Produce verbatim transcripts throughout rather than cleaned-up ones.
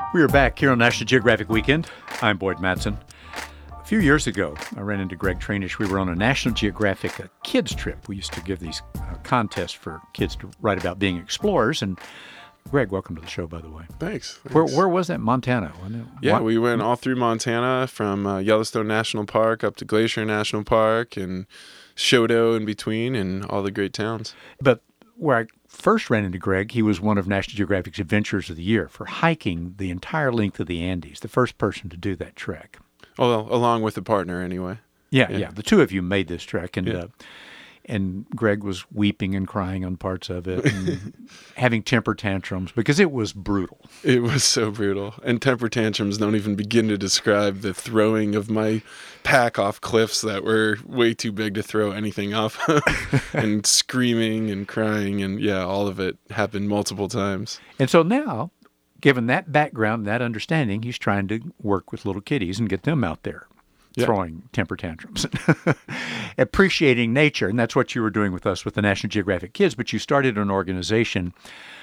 We are back here on National Geographic Weekend. I'm Boyd Matson. A few years ago, I ran into Greg Trainish. We were on a National Geographic uh, kids trip. We used to give these uh, contests for kids to write about being explorers. And Greg, welcome to the show, by the way. Thanks. thanks. Where, where was that? Montana, wasn't it? Yeah, What? we went all through Montana from uh, Yellowstone National Park up to Glacier National Park and Choteau in between and all the great towns. But where I first ran into Greg, he was one of National Geographic's Adventures of the Year for hiking the entire length of the Andes, the first person to do that trek. Well, along with a partner anyway. Yeah, Yeah. yeah. The two of you made this trek, and Yeah. uh, and Greg was weeping and crying on parts of it, and having temper tantrums because it was brutal. It was so brutal. And temper tantrums don't even begin to describe the throwing of my pack off cliffs that were way too big to throw anything off. And screaming and crying and, yeah, all of it happened multiple times. And so now, given that background, that understanding, he's trying to work with little kiddies and get them out there. Yeah. Throwing temper tantrums, appreciating nature. And that's what you were doing with us with the National Geographic Kids. But you started an organization,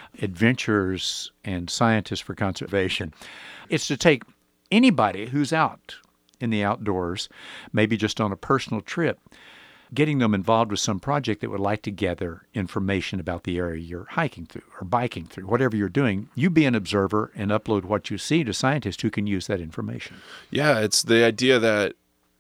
Adventures and Scientists for Conservation. It's to take anybody who's out in the outdoors, maybe just on a personal trip, getting them involved with some project that would like to gather information about the area you're hiking through or biking through, whatever you're doing. You be an observer and upload what you see to scientists who can use that information. Yeah, it's the idea that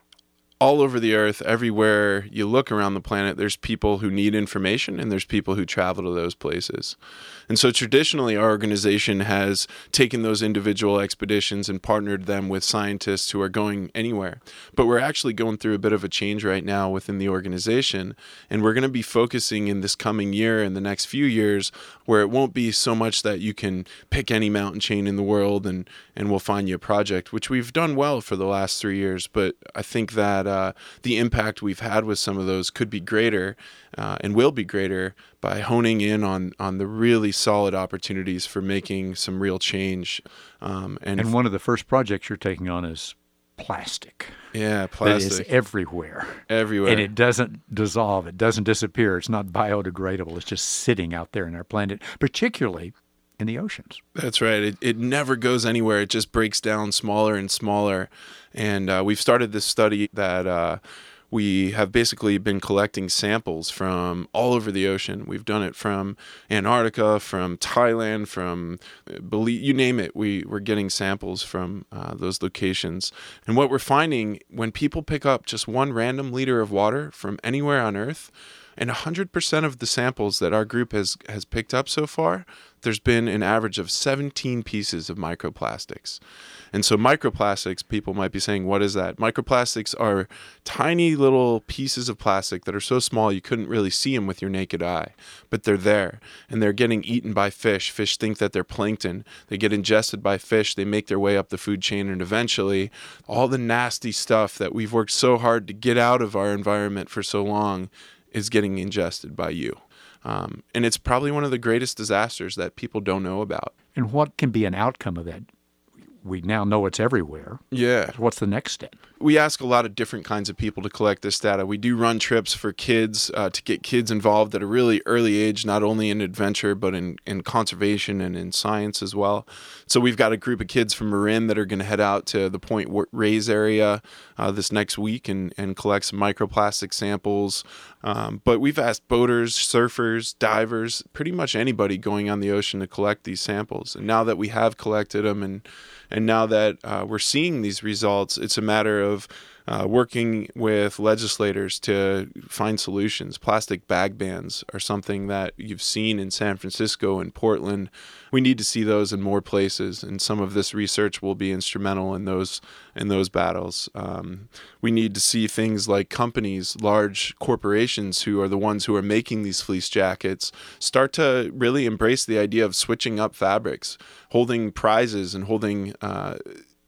all over the earth, everywhere you look around the planet, there's people who need information and there's people who travel to those places. And so traditionally, our organization has taken those individual expeditions and partnered them with scientists who are going anywhere. But we're actually going through a bit of a change right now within the organization. And we're going to be focusing in this coming year and the next few years where it won't be so much that you can pick any mountain chain in the world and, and we'll find you a project, which we've done well for the last three years. But I think that uh, the impact we've had with some of those could be greater uh, and will be greater by honing in on, on the really solid opportunities for making some real change. Um, and And if- one of the first projects you're taking on is plastic. yeah, That plastic is everywhere. everywhere. And it doesn't dissolve. It doesn't disappear. It's not biodegradable. It's just sitting out there in our planet, particularly in the oceans. That's right. It, it never goes anywhere. It just breaks down smaller and smaller. And uh, we've started this study that uh, we have basically been collecting samples from all over the ocean. We've done it from Antarctica, from Thailand, from uh, Belize, you name it. We, we're getting samples from uh, those locations. And what we're finding when people pick up just one random liter of water from anywhere on Earth, and one hundred percent of the samples that our group has, has picked up so far, there's been an average of seventeen pieces of microplastics. And so microplastics, people might be saying, what is that? Microplastics are tiny little pieces of plastic that are so small you couldn't really see them with your naked eye, but they're there. And they're getting eaten by fish. Fish think that they're plankton. They get ingested by fish. They make their way up the food chain, and eventually all the nasty stuff that we've worked so hard to get out of our environment for so long is getting ingested by you. Um, and it's probably one of the greatest disasters that people don't know about. And what can be an outcome of that? We now know it's everywhere. Yeah. What's the next step? We ask a lot of different kinds of people to collect this data. We do run trips for kids uh, to get kids involved at a really early age, not only in adventure, but in, in conservation and in science as well. So we've got a group of kids from Marin that are going to head out to the Point Reyes area uh, this next week and, and collect some microplastic samples. Um, but we've asked boaters, surfers, divers, pretty much anybody going on the ocean to collect these samples. And now that we have collected them and And now that uh, we're seeing these results, it's a matter of uh, working with legislators to find solutions. Plastic bag bans are something that you've seen in San Francisco and Portland. We need to see those in more places, and some of this research will be instrumental in those in those battles. Um, we need to see things like companies, large corporations who are the ones who are making these fleece jackets, start to really embrace the idea of switching up fabrics, holding prizes and holding uh,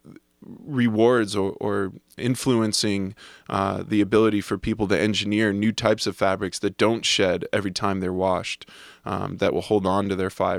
rewards or, or influencing uh, the ability for people to engineer new types of fabrics that don't shed every time they're washed, um, that will hold on to their fibers.